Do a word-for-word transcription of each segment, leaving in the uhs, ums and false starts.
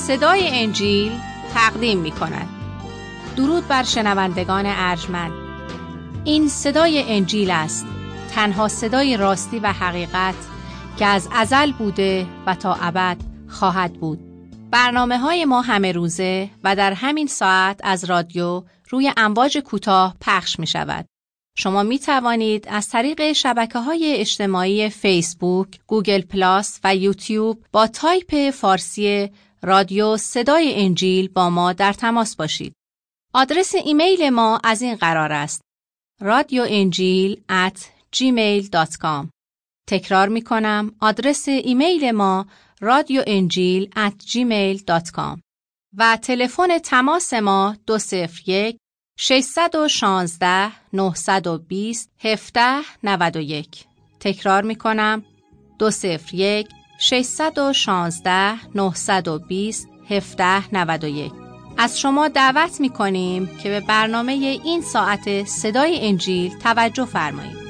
صدای انجیل تقدیم می کند. درود بر شنوندگان ارجمند. این صدای انجیل است، تنها صدای راستی و حقیقت که از ازل بوده و تا ابد خواهد بود. برنامه های ما همه روزه و در همین ساعت از رادیو روی امواج کوتاه پخش می شود. شما می توانید از طریق شبکه‌های اجتماعی فیسبوک، گوگل پلاس و یوتیوب با تایپ فارسی رادیو صدای انجیل با ما در تماس باشید. آدرس ایمیل ما از این قرار است: رادیو انجیل ات جیمیل دات کام. تکرار می کنم، آدرس ایمیل ما رادیو انجیل ات جیمیل دات کام و تلفن تماس ما دو صفر یک ششصد و شانزده نهصد و بیست هفده نود و یک. تکرار می کنم، دو صفر یک ششصد و شانزده نهصد و بیست هفده نود و یک. از شما دعوت می کنیم که به برنامه این ساعت صدای انجیل توجه فرمایید.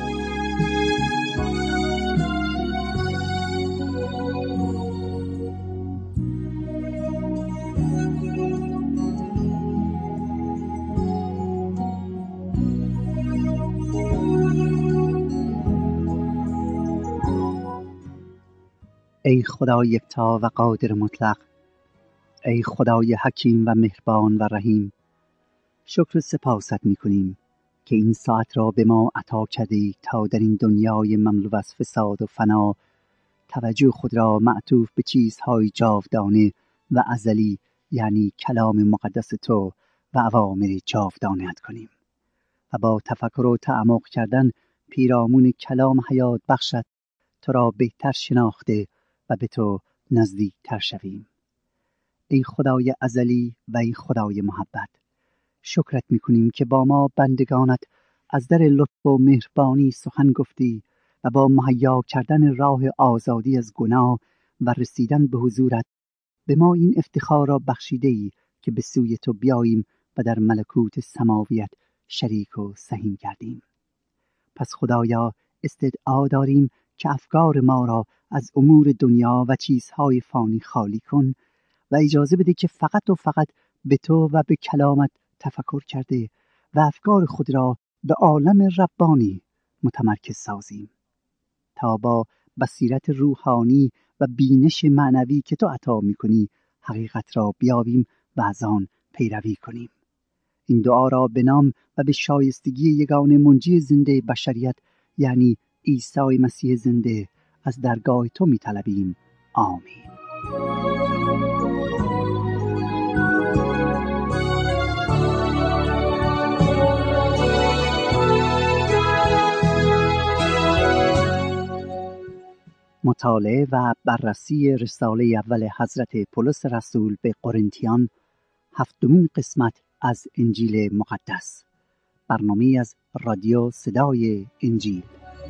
ای خدای یکتا و قادر مطلق، ای خدای حکیم و مهربان و رحیم، شکر و سپاست می کنیم که این ساعت را به ما عطا کردی تا در این دنیای مملو از فساد و فنا توجه خود را معطوف به چیزهای جاودانه و ازلی، یعنی کلام مقدس تو و اوامر جاودانه‌ات کنیم و با تفکر و تعمق کردن پیرامون کلام حیات بخشت تو را بهتر شناخته و به تو نزدیک تر شویم. ای خدای ازلی و ای خدای محبت، شکرت میکنیم که با ما بندگانت از در لطف و مهربانی سخن گفتی و با مهیا کردن راه آزادی از گناه و رسیدن به حضورت به ما این افتخار را بخشیده ای که به سوی تو بیاییم و در ملکوت سماویت شریک و سهیم گردیم. پس خدایا استدعا داریم که افکار ما را از امور دنیا و چیزهای فانی خالی کن و اجازه بده که فقط و فقط به تو و به کلامت تفکر کرده و افکار خود را به عالم ربانی متمرکز سازیم تا با بصیرت روحانی و بینش معنوی که تو عطا می‌کنی حقیقت را بیابیم و از آن پیروی کنیم. این دعا را به نام و به شایستگی یگانه منجی زنده بشریت، یعنی عیسی مسیح زنده، از درگاه تو می‌طلبیم. آمین. مطالعه و بررسی رساله اول حضرت پولس رسول به قرنتیان، هفتمین قسمت از انجیل مقدس. برنامه از رادیو صدای انجیل.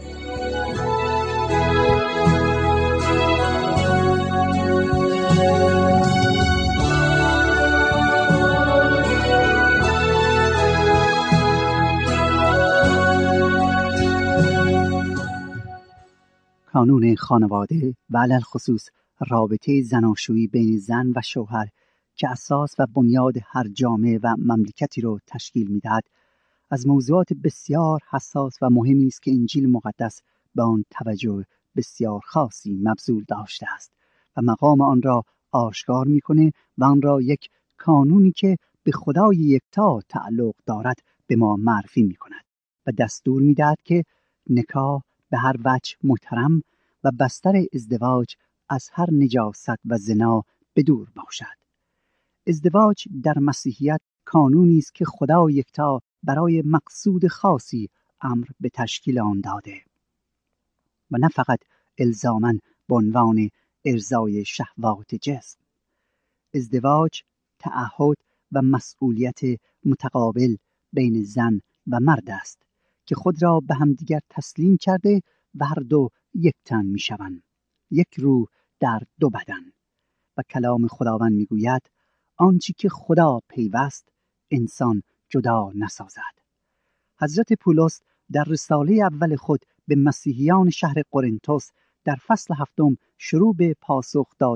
کانون خانواده و علل خصوص رابطه زناشویی بین زن و شوهر که اساس و بنیاد هر جامعه و مملکتی را تشکیل می‌دهد، از موضوعات بسیار حساس و مهمی است که انجیل مقدس به آن توجه بسیار خاصی مبذول داشته است و مقام آن را آشکار می‌کند و آن را یک کانونی که به خدای یکتا تعلق دارد به ما معرفی می‌کند و دستور می‌دهد که نکاح به هر وجه محترم و بستر ازدواج از هر نجاست و زنا بدور باشد. ازدواج در مسیحیت کانونی است که خدا یکتا برای مقصود خاصی امر به تشکیل آن داده و نه فقط الزاماً به عنوان ارضای شهوات جسم. ازدواج تعهد و مسئولیت متقابل بین زن و مرد است که خود را به همدیگر تسلیم کرده و هر دو یک تن می شوند، یک روح در دو بدن. و کلام خداوند می گوید آنچه که خدا پیوست انسان جدا نسازد. حضرت پولس در رساله اول خود به مسیحیان شهر قرنتوس در فصل هفتم شروع به پاسخ دادن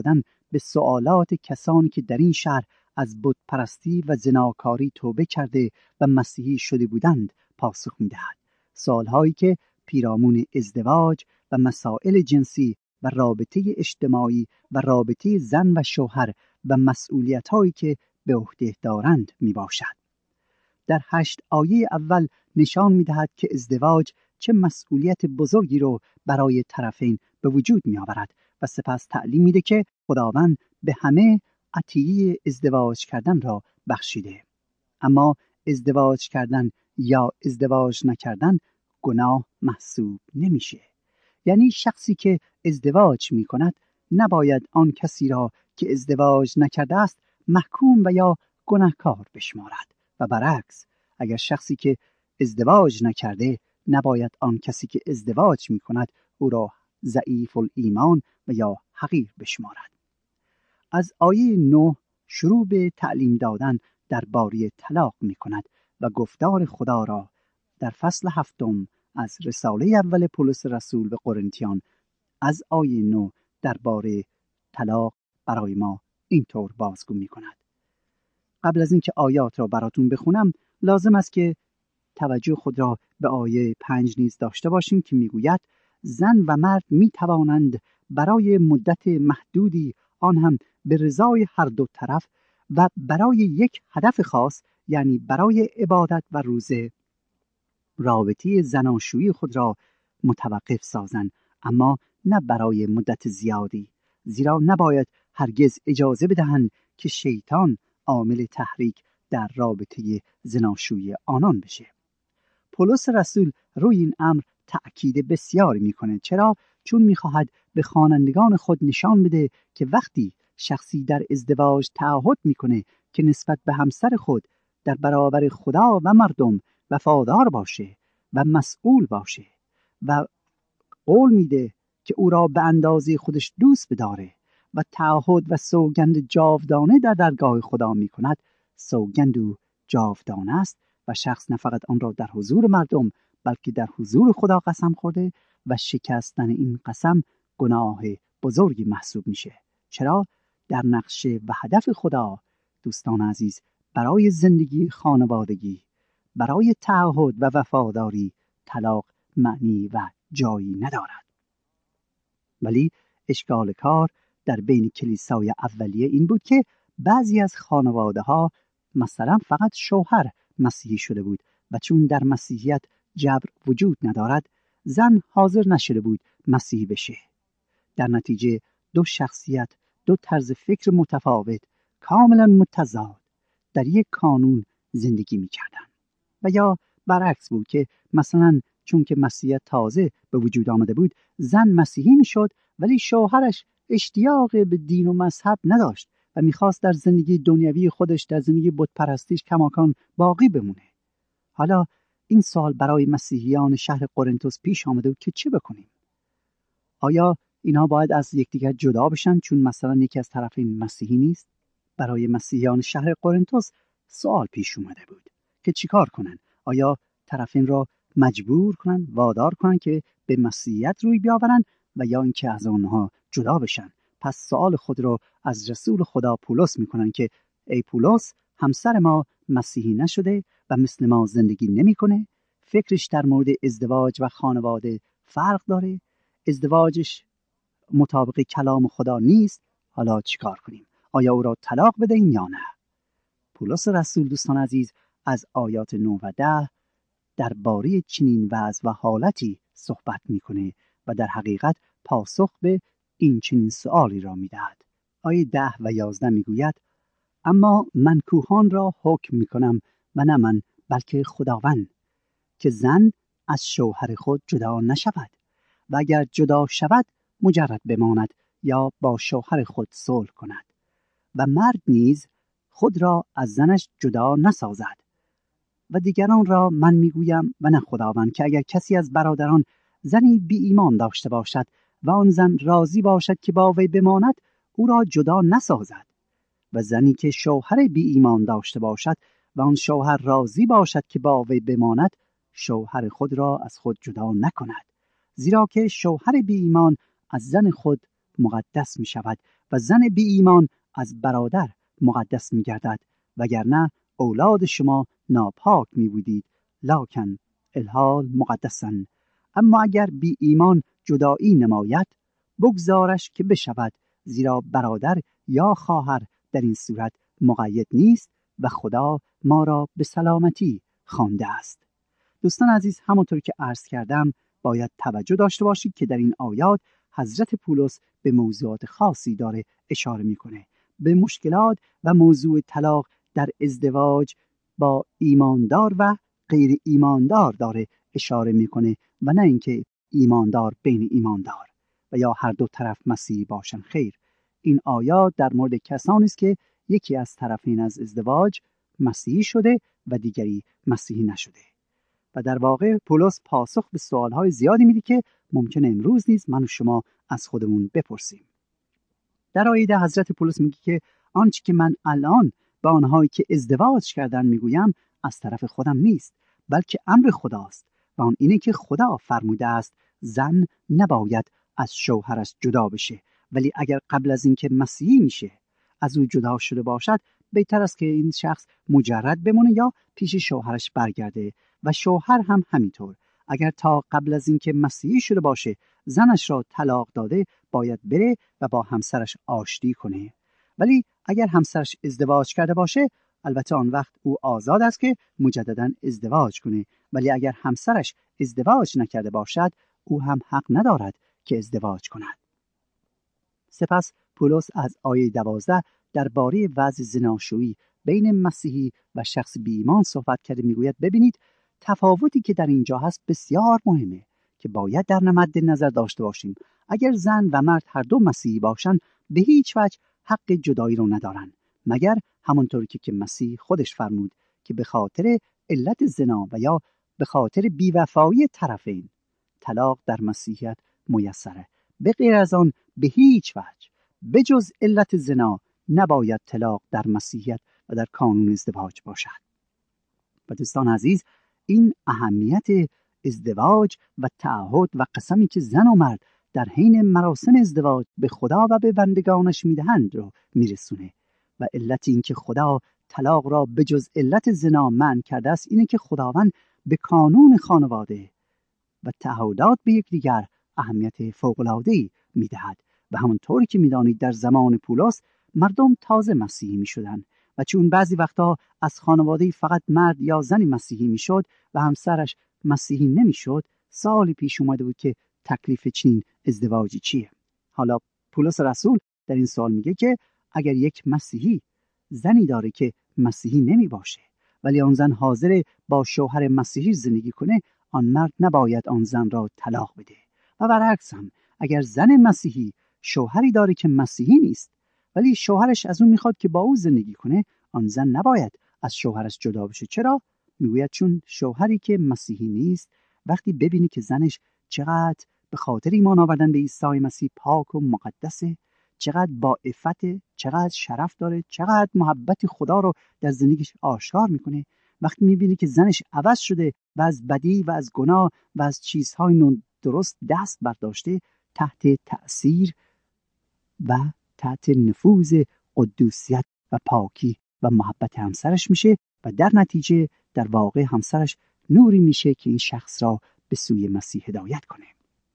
به سوالات کسانی که در این شهر از بت پرستی و زناکاری توبه کرده و مسیحی شده بودند پاسخ می‌دهد. سوالهایی که پیرامون ازدواج و مسائل جنسی و رابطه اجتماعی و رابطه زن و شوهر و مسئولیت‌هایی که به عهده دارند میباشد. در هشت آیه اول نشان می‌دهد که ازدواج چه مسئولیت بزرگی رو برای طرفین به وجود می‌آورد و سپس تعلیم میده که خداوند به همه عطیه ازدواج کردن را بخشیده. اما ازدواج کردن یا ازدواج نکردن گناه محسوب نمیشه. یعنی شخصی که ازدواج می‌کند نباید آن کسی را که ازدواج نکرده است محکوم و یا گناهکار بشمارد و برعکس، اگر شخصی که ازدواج نکرده نباید آن کسی که ازدواج می‌کند او را ضعیف الایمان و یا حقیر بشمارد. از آیه نه شروع به تعلیم دادن درباره طلاق می‌کند و گفتار خدا را در فصل هفتم از رساله اول پولس رسول به قرنتیان از آیه نه درباره طلاق برای ما اینطور بازگو می‌کند. قبل از اینکه آیات را براتون بخونم لازم است که توجه خود را به آیه پنج نیز داشته باشیم که میگوید زن و مرد میتوانند برای مدت محدودی آن هم به رضای هر دو طرف و برای یک هدف خاص یعنی برای عبادت و روزه رابطه زناشویی خود را متوقف سازند، اما نه برای مدت زیادی، زیرا نباید هرگز اجازه بدهند که شیطان عامل تحریک در رابطه زناشویی آنان بشه. پولس رسول روی این امر تأکید بسیاری میکنه. چرا؟ چون میخواهد به خوانندگان خود نشان بده که وقتی شخصی در ازدواج تعهد میکنه که نسبت به همسر خود در برابر خدا و مردم وفادار باشه و مسئول باشه و قول میده که او را به اندازه خودش دوست بداره و تعهد و سوگند جاودانه در درگاه خدا میکند، سوگند او جاودانه است و شخص نه فقط آن را در حضور مردم بلکه در حضور خدا قسم خورده و شکستن این قسم گناه بزرگی محسوب میشه. چرا؟ در نقشه و هدف خدا دوستان عزیز برای زندگی خانوادگی، برای تعهد و وفاداری طلاق معنی و جایی ندارد. ولی اشکال کار در بین کلیسای اولیه این بود که بعضی از خانواده ها مثلا فقط شوهر مسیحی شده بود و چون در مسیحیت جبر وجود ندارد زن حاضر نشده بود مسیحی بشه. در نتیجه دو شخصیت، دو طرز فکر متفاوت کاملا متضاد در یک کانون زندگی می‌کردند. و یا برعکس بود که مثلا چون که مسیحیت تازه به وجود آمده بود زن مسیحی میشد ولی شوهرش اشتیاق به دین و مذهب نداشت و میخواست در زندگی دنیوی خودش، در زندگی بت پرستیش کماکان باقی بمونه. حالا این سوال برای مسیحیان شهر قرنتوس پیش آمده بود که چه بکنیم؟ آیا اینا باید از یکدیگر جدا بشن چون مثلا یکی از طرفین مسیحی نیست؟ برای مسیحیان شهر قرنتوس سوال پیش اومده بود که چیکار کنن؟ آیا طرفین را مجبور کنن، وادار کنن که به مسیحیت روی بیاورن و یا اینکه از آنها جدا بشن؟ پس سوال خود را از رسول خدا پولس میکنن که ای پولس، همسر ما مسیحی نشده و مثل ما زندگی نمیکنه، فکرش در مورد ازدواج و خانواده فرق داره، ازدواجش مطابق کلام خدا نیست، حالا چیکار کنیم؟ آیا او را طلاق بدهیم یا نه؟ پولس رسول دوستان عزیز از آیات نه و ده درباره چنین وضع و حالتی صحبت میکنه و در حقیقت پاسخ به این چنین سؤالی را میدهد. آیه ده و یازده میگوید اما من کوهان را حکم میکنم و نه من بلکه خداوند که زن از شوهر خود جدا نشود و اگر جدا شود مجرد بماند یا با شوهر خود صلح کند و مرد نیز خود را از زنش جدا نسازد. و دیگران را من میگویم و نه خداوند که اگر کسی از برادران زنی بی ایمان داشته باشد و آن زن راضی باشد که با وی بماند او را جدا نسازد و زنی که شوهر بی ایمان داشته باشد و آن شوهر راضی باشد که با وی بماند شوهر خود را از خود جدا نکند، زیرا که شوهر بی ایمان از زن خود مقدس می شود و زن بی ایمان از برادر مقدس می گردد، وگرنه اولاد شما ناپاک می بودید، لکن الحال مقدسن. اما اگر بی ایمان جدایی نماید، بگذارش که بشود، زیرا برادر یا خواهر در این صورت مقید نیست و خدا ما را به سلامتی خوانده است. دوستان عزیز، همونطور که عرض کردم باید توجه داشته باشید که در این آیات حضرت پولس به موضوعات خاصی داره اشاره میکنه. به مشکلات و موضوع طلاق در ازدواج با ایماندار و غیر ایماندار داره اشاره میکنه و نه اینکه ایماندار بین ایماندار و یا هر دو طرف مسیحی باشن. خیر، این آیات در مورد کسانی است که یکی از طرفین از ازدواج مسیحی شده و دیگری مسیحی نشده. و در واقع پولس پاسخ به سوالهای زیادی میده که ممکنه امروز نیز من و شما از خودمون بپرسیم. در آیه ده حضرت پولس میگه که آنچه که من الان به آنهایی که ازدواج کردن میگویم از طرف خودم نیست، بلکه امر خداست و آن اینه که خدا فرموده است زن نباید از شوهرش جدا بشه، ولی اگر قبل از اینکه مسیحی میشه از او جدا شده باشد، بهتر است که این شخص مجرد بمونه یا پیش شوهرش برگرده. و شوهر هم همینطور، اگر تا قبل از اینکه مسیحی شده باشه زنش را طلاق داده، باید بره و با همسرش آشتی کنه. ولی اگر همسرش ازدواج کرده باشه، البته آن وقت او آزاد است که مجددا ازدواج کنه، ولی اگر همسرش ازدواج نکرده باشد، او هم حق ندارد که ازدواج کند. سپس پولس از آیه دوازده درباره وضع زناشویی بین مسیحی و شخص بی ایمان صحبت کرده. میگوید ببینید تفاوتی که در اینجا هست بسیار مهمه که باید در مد نظر داشته باشیم. اگر زن و مرد هر دو مسیحی باشن، به هیچ وجه حق جدایی رو ندارن، مگر همونطوری که مسیح خودش فرمود که به خاطر علت زنا و یا به خاطر بیوفایی طرفین طلاق در مسیحیت میسره. به غیر از آن به هیچ وجه به جز علت زنا نباید طلاق در مسیحیت و در کانون ازدواج باشد. و دوستان عزیز، این اهمیت ازدواج و تعهد و قسمی که زن و مرد در حین مراسم ازدواج به خدا و به بندگانش میدهند رو میرسونه. و علت این که خدا طلاق را به جز علت زنا منع کرده است اینه که خداوند به کانون خانواده و تعهدات به یکدیگر اهمیت فوق‌العاده‌ای میدهد. و همونطوری که میدانید در زمان پولس مردم تازه مسیحی میشدند و چون بعضی وقتا از خانواده فقط مرد یا زنی مسیحی میشد و همسرش مسیحی نمیشد، سوالی پیش اومده بود که تکلیف چنین ازدواجی چیه. حالا پولس رسول در این سوال میگه که اگر یک مسیحی زنی داره که مسیحی نمی باشه ولی آن زن حاضر با شوهر مسیحی زندگی کنه، آن مرد نباید آن زن را طلاق بده. و برعکس هم اگر زن مسیحی شوهری داره که مسیحی نیست ولی شوهرش از اون میخواد که با او زندگی کنه، آن زن نباید از شوهرش جدا بشه. چرا؟ میگوید چون شوهری که مسیحی نیست وقتی ببینی که زنش چقدر به خاطر ایمان آوردن به عیسی مسیح پاک و مقدسه، چقدر با عفت، چقدر شرف داره، چقدر محبت خدا رو در زندگیش آشکار میکنه، وقتی میبینی که زنش عوض شده و از بدی و از گناه و از چیزهای نادرست دست برداشته، تحت تأثیر و تحت نفوذ قدوسیت و پاکی و محبت همسرش میشه و در نتیجه در واقع همسرش نوری میشه که این شخص را به سوی مسیح هدایت کنه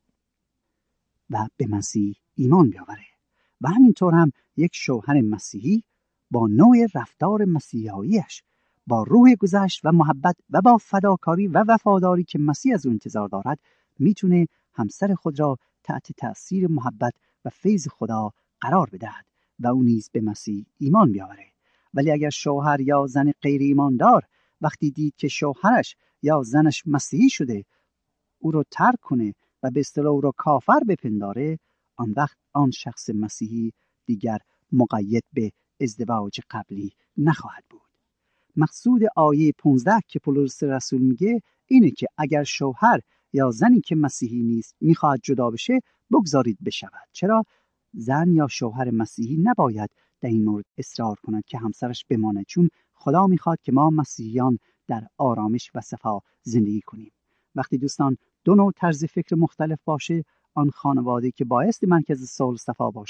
و به مسیح ایمان بیاوره. و همینطور هم یک شوهر مسیحی با نوع رفتار مسیحاییش، با روح گذشت و محبت و با فداکاری و وفاداری که مسیح از اون انتظار دارد، میتونه همسر خود را تحت تأثیر محبت و فیض خدا قرار بدهد و او نیز به مسیح ایمان بیاوره. ولی اگر شوهر یا زن غیر ایماندار وقتی دید که شوهرش یا زنش مسیحی شده او رو ترک کنه و به اصطلاح او را کافر بپنداره، آن وقت آن شخص مسیحی دیگر مقید به ازدواج قبلی نخواهد بود. مقصود آیه پانزده که پولس رسول میگه اینه که اگر شوهر یا زنی که مسیحی نیست میخواد جدا بشه، بگذارید بشود. چرا؟ زن یا شوهر مسیحی نباید در این مورد اصرار کند که همسرش بمانه، چون خدا میخواد که ما مسیحیان در آرامش و صفا زندگی کنیم. وقتی دوستان دو نوع طرز فکر مختلف باشه، آن خانواده که بایستی مرکز صلح و صفا باشه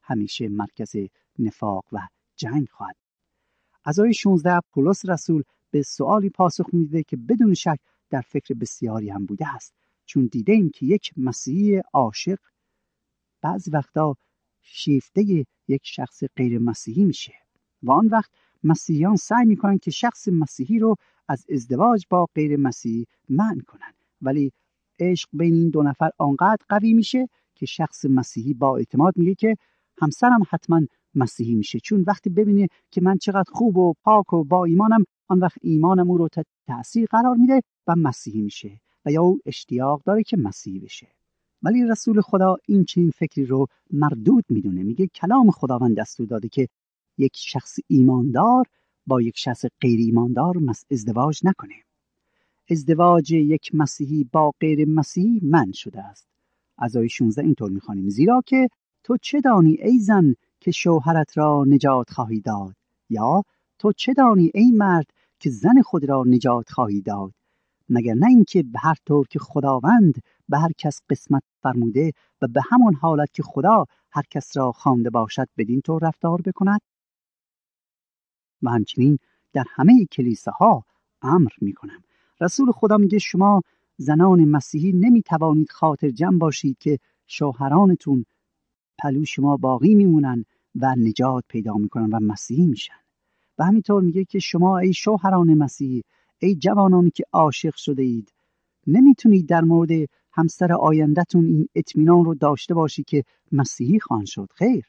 همیشه مرکز نفاق و جنگ خواهد. از آیه شانزده پولس رسول به سوالی پاسخ میده که بدون شک در فکر بسیاری هم بوده است، چون دیده ایم که یک مسیحی عاشق بعضی وقتا شیفته یک شخص غیر مسیحی میشه و آن وقت مسیحیان سعی میکنن که شخص مسیحی رو از ازدواج با غیر مسیحی منع کنن، ولی عشق بین این دو نفر آنقدر قوی میشه که شخص مسیحی با اعتماد میگه که همسرم حتما مسیحی میشه، چون وقتی ببینه که من چقدر خوب و پاک و با ایمانم، آن وقت ایمانم او رو تحت تأثیر قرار میده و مسیحی میشه و یا او اشتیاق داره که مسیحی بشه. ولی رسول خدا این چنین فکری رو مردود میدونه. میگه کلام خداوند دستور داده که یک شخص ایماندار با یک شخص غیر ایماندار ازدواج نکنه. ازدواج یک مسیحی با غیر مسیحی منع شده است. از آیه شانزده اینطور میخوانیم: زیرا که تو چه دانی ای زن که شوهرت را نجات خواهی داد، یا تو چه دانی ای مرد که زن خود را نجات خواهی داد، مگر نه اینکه به هر طور که خداوند به هر کس قسمت فرموده و به همان حالت که خدا هر کس را خوانده باشد بدین طور رفتار بکند. و همچنین در همه کلیساها امر میکنم. رسول خدا میگه شما زنان مسیحی نمیتوانید خاطر جمع باشید که شوهرانتون پلو شما باقی میمونن و نجات پیدا میکنن و مسیحی میشن. و همینطور میگه که شما ای شوهران مسیحی، ای جوانانی که عاشق شده اید، نمیتونید در مورد همسر آیندهتون این اطمینان رو داشته باشی که مسیحی خواهند شد. خیر،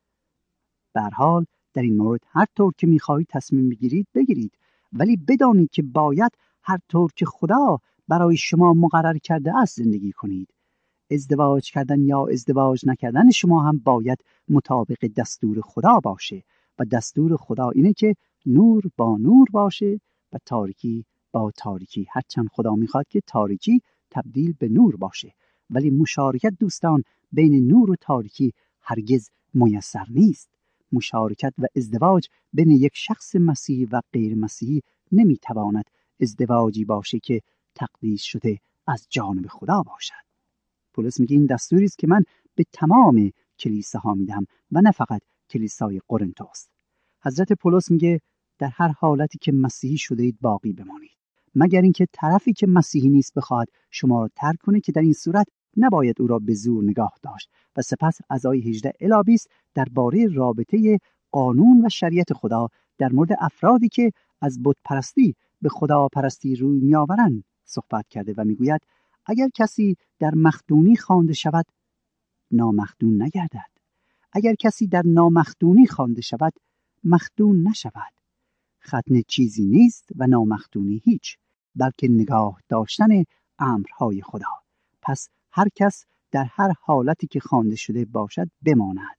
به هر حال در این مورد هر طور که میخواهید تصمیم بگیرید بگیرید، ولی بدانید که باید هر طور که خدا برای شما مقرر کرده است زندگی کنید. ازدواج کردن یا ازدواج نکردن شما هم باید مطابق دستور خدا باشه و دستور خدا اینه که نور با نور باشه و تاریکی با تاریکی، هرچند خدا میخواد که تاریکی تبدیل به نور باشه، ولی مشارکت دوستان بین نور و تاریکی هرگز میسر نیست. مشارکت و ازدواج بین یک شخص مسیحی و غیر مسیحی نمیتواند ازدواجی باشه که تقدیس شده از جانب خدا باشد. پولس میگه این دستوری است که من به تمام کلیساها میدم و نه فقط کلیسای قرنتوس. حضرت پولس میگه در هر حالتی که مسیحی شده اید باقی بمانید، مگر اینکه طرفی که مسیحی نیست بخواد شما را ترک کنه، که در این صورت نباید او را به زور نگاه داشت. و سپس از آیه هجده الی بیست درباره رابطه قانون و شریعت خدا در مورد افرادی که از بت پرستی به خدا پرستی روی میآورند صحبت کرده و میگوید اگر کسی در مخدونی خوانده شود نامخدون نگردد، اگر کسی در نامخدونی خوانده شود مخدون نشود. ختنه چیزی نیست و نامخدونی هیچ، بلکه نگاه داشتن امرهای خدا. پس هر کس در هر حالتی که خوانده شده باشد بماند.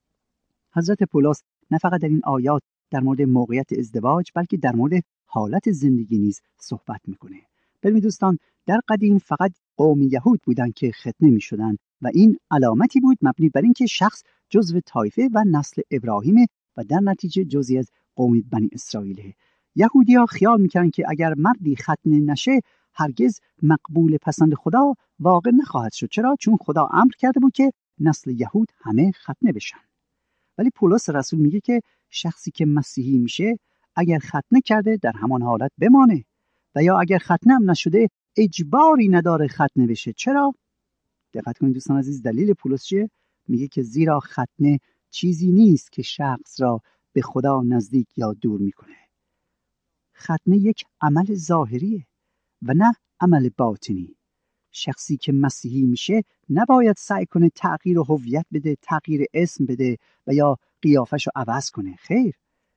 حضرت پولس نه فقط در این آیات در مورد موقعیت ازدواج بلکه در مورد حالت زندگی نیز صحبت میکنه. ببینید دوستان، در قدیم فقط قوم یهود بودند که ختنه میشدند و این علامتی بود مبنی بر اینکه شخص جزو طایفه و نسل ابراهیم و در نتیجه جزئی از قوم بنی اسرائیل. یهودی‌ها خیال میکردند که اگر مردی ختنه نشه هرگز مقبول پسند خدا واقع نخواهد شد. چرا؟ چون خدا امر کرده بود که نسل یهود همه ختنه بشن. ولی پولس رسول میگه که شخصی که مسیحی میشه اگر ختنه کرده در همان حالت بمانه و یا اگر ختنه هم نشده اجباری نداره ختنه بشه. چرا؟ دقت کنید دوستان عزیز، دلیل پولس چیه؟ میگه که زیرا ختنه چیزی نیست که شخص را به خدا نزدیک یا دور میکنه. ختنه یک عمل ظاهریه و نه عمل باطنی. شخصی که مسیحی میشه نباید سعی کنه تغییر هویت بده، تغییر اسم بده و یا قیافش رو عوض کنه. خیر،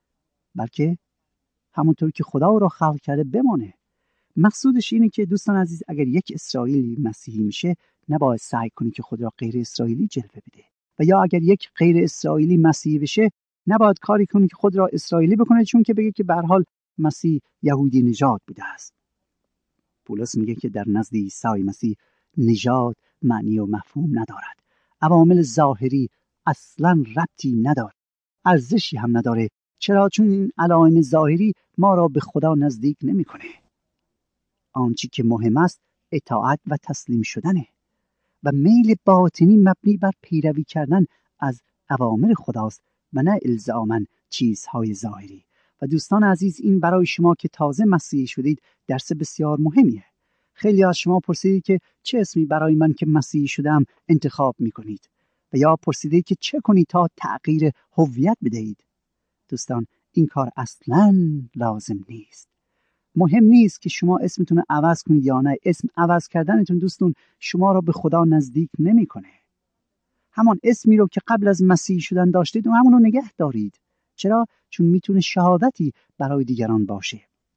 بلکه همونطور که خدا او را خلق کرده بمانه. مقصودش اینه که دوستان عزیز اگر یک اسرائیلی مسیحی میشه نباید سعی کنه که خود را غیر اسرائیلی جلوه بده و یا اگر یک غیر اسرائیلی مسیحی بشه نباید کاری کنه که خود را اسرائیلی بکنه، چون که بگه که به هر حال مسیح یهودی نژاد بوده است. پولس میگه که در نزد عیسی مسیح نژاد معنی و مفهوم ندارد. عوامل ظاهری اصلا ربطی نداره، ارزشی هم نداره. چرا؟ چون این علائم ظاهری ما را به خدا نزدیک نمیکنه. آنچه که مهم است اطاعت و تسلیم شدنه و میل باطنی مبنی بر پیروی کردن از اوامر خداست و نه الزاماً چیزهای ظاهری. و دوستان عزیز، این برای شما که تازه مسیحی شدید درس بسیار مهمیه. خیلی از شما پرسیدید که چه اسمی برای من که مسیحی شدم انتخاب میکنید و یا پرسیدید که چه کنید تا تغییر هویت بدهید. دوستان، این کار اصلاً لازم نیست. مهم نیست که شما اسمتون رو عوض کنید یا نه. اسم عوض کردنتون دوستون شما را به خدا نزدیک نمیکنه. همان اسمی رو که قبل از مسیحی شدن داشتید اون همون رو نگه دارید. چرا؟ چون میتونه شهادتی برای دیگران باشه.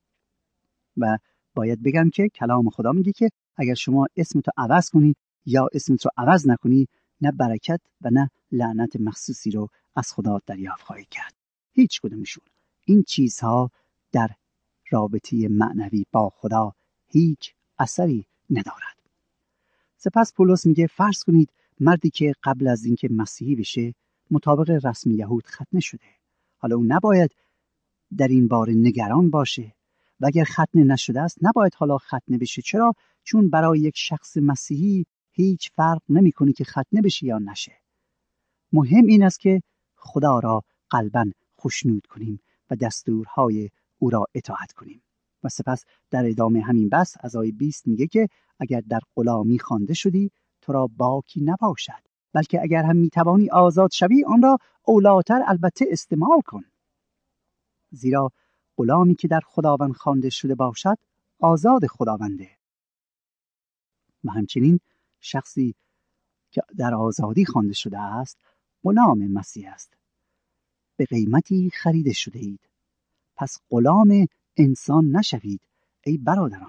و باید بگم که کلام خدا میگه که اگر شما اسمتو عوض کنی یا اسمت رو عوض نکنی، نه برکت و نه لعنت مخصوصی رو از خدا دریافت خواهی کرد. هیچ کدومشون. این چیزها در رابطه معنوی با خدا هیچ اثری ندارد. سپس پولس میگه فرض کنید مردی که قبل از اینکه مسیحی بشه مطابق رسم یهود ختنه شده. حالا اون نباید در این باره نگران باشه و اگر ختنه نشده است نباید حالا ختنه بشه. چرا؟ چون برای یک شخص مسیحی هیچ فرق نمیکنه که ختنه بشه یا نشه. مهم این است که خدا را قلباً خوشنود کنیم و دستورهای او را اطاعت کنیم. و سپس در ادامه همین بحث از آیه بیست میگه که اگر در غلامی خوانده شدی تو را باکی نباشد، بلکه اگر هم میتوانی آزاد شوی آن را اولاتر البته استعمال کن. زیرا غلامی که در خداوند خوانده شده باشد آزاد خداونده. و همچنین شخصی که در آزادی خوانده شده است غلام مسیح است. به قیمتی خریده شده اید، پس غلام انسان نشوید ای برادران.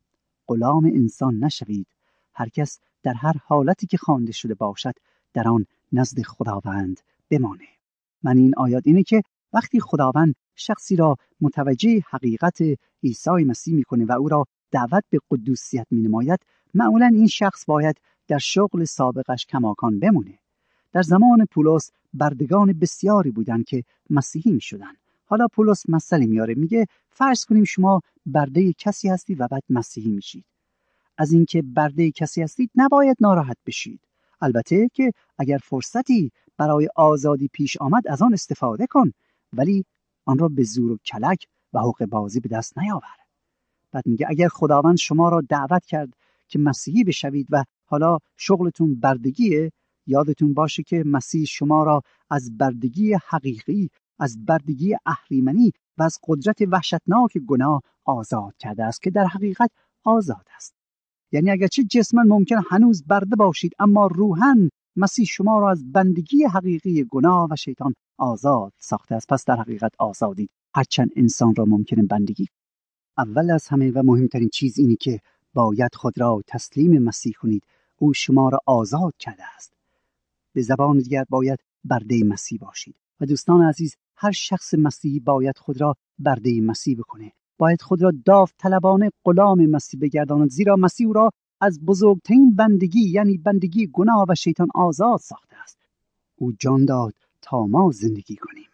غلام انسان نشوید. هر کس در هر حالتی که خوانده شده باشد در آن نزد خداوند بمانه. من این آیات اینه که وقتی خداوند شخصی را متوجه حقیقت عیسی مسیح میکنه و او را دعوت به قدوسیت مینماید، معمولا این شخص باید در شغل سابقش کماکان بمونه. در زمان پولس بردگان بسیاری بودن که مسیحی میشدن. حالا پولس مثلی میاره، میگه فرض کنیم شما برده کسی هستید و بعد مسیحی میشید. از اینکه برده کسی هستید نباید ناراحت بشید. البته که اگر فرصتی برای آزادی پیش آمد از آن استفاده کن، ولی آن را به زور و کلک و حقه بازی به دست نیاور. بعد میگه اگر خداوند شما را دعوت کرد که مسیحی بشوید و حالا شغلتون بردگیه، یادتون باشه که مسیح شما را از بردگی حقیقی، از بردگی اهریمنی و از قدرت وحشتناک گناه آزاد کرده است که در حقیقت آزاد است. یعنی اگرچه جسماً ممکن هنوز برده باشید، اما روحاً مسیح شما را از بندگی حقیقی گناه و شیطان آزاد ساخته است. پس در حقیقت آزادید، هرچند انسان را ممکنه بندگی. اول از همه و مهمترین چیز اینه که باید خود را تسلیم مسیح کنید. او شما را آزاد کرده است. به زبان دیگر باید برده مسیح باشید. و دوستان عزیز، هر شخص مسیحی باید خود را برده مسیح بکنه. باید خود را داوطلبانه غلام مسیح بگرداند، زیرا مسیح او را از بزرگترین بندگی یعنی بندگی گناه و شیطان آزاد ساخته است. او جان داد تا ما زندگی کنیم.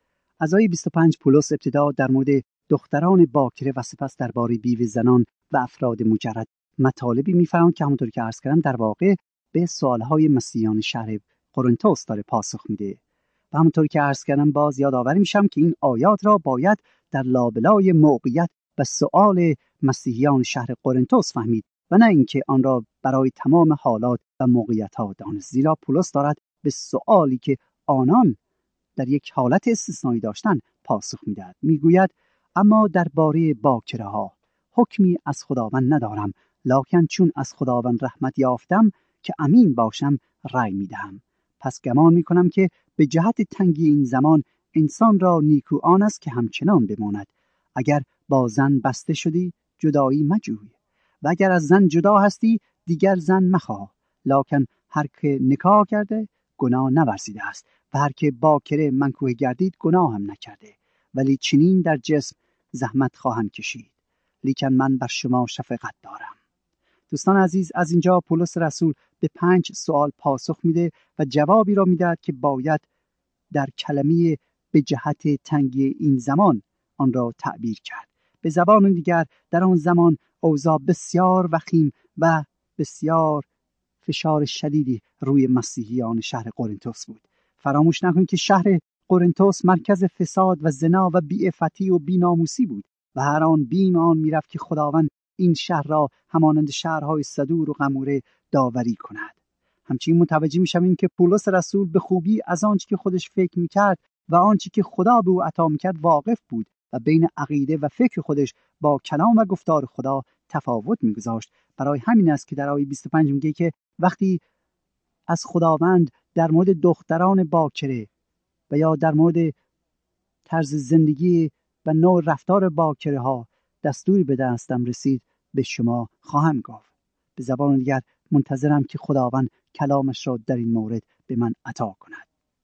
از آیه بیست و پنج پولس ابتدا در مورد دختران باکره و سپس درباره بیوه زنان و افراد مجرد مطالبی می‌فرماید که همونطور که عرض کردم در واقع به سوالهای مسیحیان شهر قرنتوس داره پاسخ میده. و همونطور که عرض کردم باز یادآوری میشم که این آیات را باید در لابلای موقعیت و سؤال مسیحیان شهر قرنتوس فهمید و نه اینکه آن را برای تمام حالات و موقعیت‌ها دانست. زیرا پولس دارد به سؤالی که آنان در یک حالت استثنایی داشتن پاسخ میدهد. میگوید اما درباره باکره‌ها حکمی از خداوند ندارم، لکن چون از خداوند رحمت یافتم که امین باشم رأی میدهم. پس گمان میکنم که به جهت تنگی این زمان انسان را نیکو آن است که همچنان بماند. اگر با زن بسته شدی جدایی مجوی و اگر از زن جدا هستی دیگر زن مخواه، لکن هر که نکاح کرده گناه نورزیده است و هر که باکره منکوح گردید گناه هم نکرده، ولی چنین در جسم زحمت خواهند کشید. لیکن من بر شما شفقت دارم. دوستان عزیز، از اینجا پولس رسول به پنج سوال پاسخ میده و جوابی را میدهد که باید در کلمه به جهت تنگی این زمان آن را تعبیر کرد. به زبان دیگر در آن زمان اوضاع بسیار وخیم و بسیار فشار شدیدی روی مسیحیان شهر قرنتوس بود. فراموش نکنید که شهر قرنتوس مرکز فساد و زنا و بی‌عفتی و بی‌ناموسی بود و هر آن بیم آن میرفت که خداوند این شهر را همانند شهرهای صدور و غموره داوری کند. همچنین متوجه میشویم که پولس رسول به خوبی از آنچه که خودش فکر میکرد و آنچه که خدا به او عطا میکرد واقف بود و بین عقیده و فکر خودش با کلام و گفتار خدا تفاوت میگذاشت. برای همین است که در آیه بیست و پنج میگه که وقتی از خداوند در مورد دختران باکره و یا در مورد طرز زندگی و نوع رفتار باکره ها دستوری به دستم رسید به شما خواهم گفت. به زبان دیگر منتظرم که خداوند کلامش را در این مورد به من عطا کند.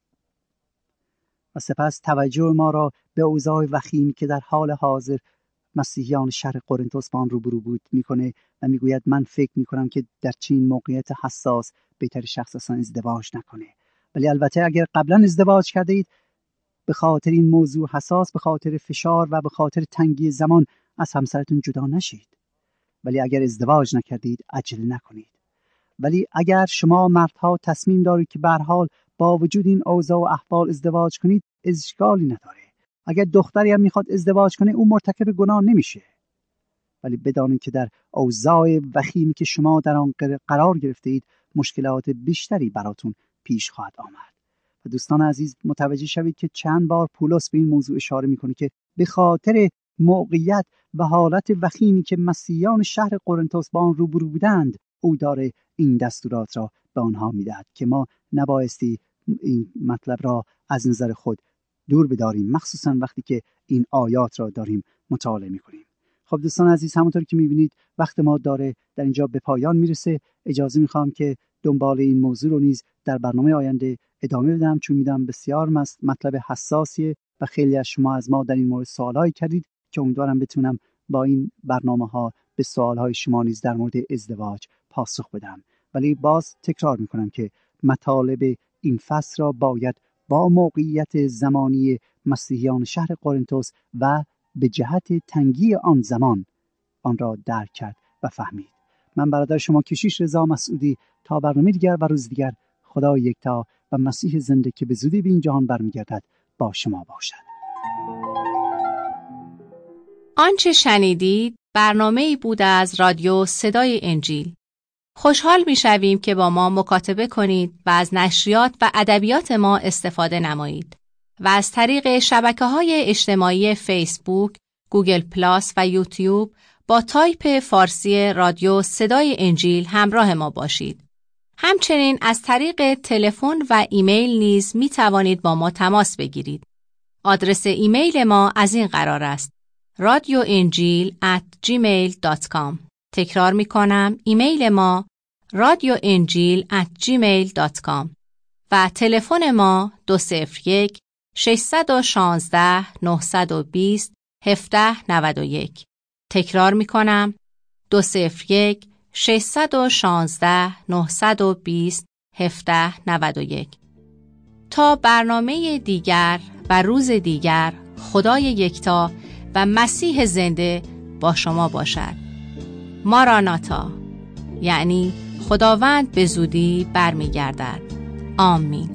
و سپس توجه ما را به اوضاع وخیمی که در حال حاضر مسیحیان شهر قرنتوس با آن روبرو بود میکنه و میگوید من فکر میکنم که در چنین موقعیت حساس بهتر شخص اصلا ازدواج نکنه. ولی البته اگر قبلا ازدواج کرده اید به خاطر این موضوع حساس، به خاطر فشار و به خاطر تنگی زمان از همسرتون جدا نشید. ولی اگر ازدواج نکردید عجله نکنید. ولی اگر شما مردها تصمیم دارید که به هر حال با وجود این اوضاع و احوال ازدواج کنید، اشکالی نداره. اگر دختری هم میخواد ازدواج کنه او مرتکب گناه نمیشه. ولی بدانید که در اوضاع وخیمی که شما در آن قرار گرفته اید مشکلات بیشتری براتون پیش خواهد آمد. و دوستان عزیز متوجه شوید که چند بار پولس به این موضوع اشاره میکنه که به خاطر موقعیت و حالت وخیمی که مسیحیان شهر قرنتوس با آن روبرو بودند او داره این دستورات را به آنها میدهد که ما نبایستی این مطلب را از نظر خود دور بداریم، مخصوصا وقتی که این آیات را داریم مطالعه میکنیم. خب دوستان عزیز، همونطور که میبینید وقت ما داره در اینجا به پایان میرسه. اجازه میخوام که دنبال این موضوع رو نیز در برنامه آینده ادامه بدم، چون میدم بسیار مطلب حساسیه و خیلی از شما از ما در این مورد سوالایی کردید که امیدوارم بتونم با این برنامه ها به سوالهای شما نیز در مورد ازدواج پاسخ بدم. ولی باز تکرار میکنم که مطالب این فصل را باید با موقعیت زمانی مسیحیان شهر قرنتوس و به جهت تنگی آن زمان آن را درک کرد و فهمید. من برادر شما کشیش رضا مسعودی تا برنامه دیگر و روز دیگر، خدای یکتا و مسیح زنده که به زودی به این جهان برمیگردد با شما باشد. آنچه شنیدید برنامه‌ای بود از رادیو صدای انجیل. خوشحال می‌شویم که با ما مکاتبه کنید و از نشریات و ادبیات ما استفاده نمایید و از طریق شبکه‌های اجتماعی فیسبوک، گوگل پلاس و یوتیوب با تایپ فارسی رادیو صدای انجیل همراه ما باشید. همچنین از طریق تلفن و ایمیل نیز می توانید با ما تماس بگیرید. آدرس ایمیل ما از این قرار است: رادیو انجیل ات جیمیل دات کام. تکرار می کنم، ایمیل ما رادیو انجیل ات جیمیل دات کام و تلفن ما دو صفر یک ششصد و شانزده نهصد و بیست هفده نود و یک. تکرار می کنم، دو صفر یک ششصد و شانزده نهصد و بیست هفده نود و یک. تا برنامه دیگر و روز دیگر، خدای یکتا و مسیح زنده با شما باشد. ماراناتا، یعنی خداوند به زودی برمیگردد. آمین.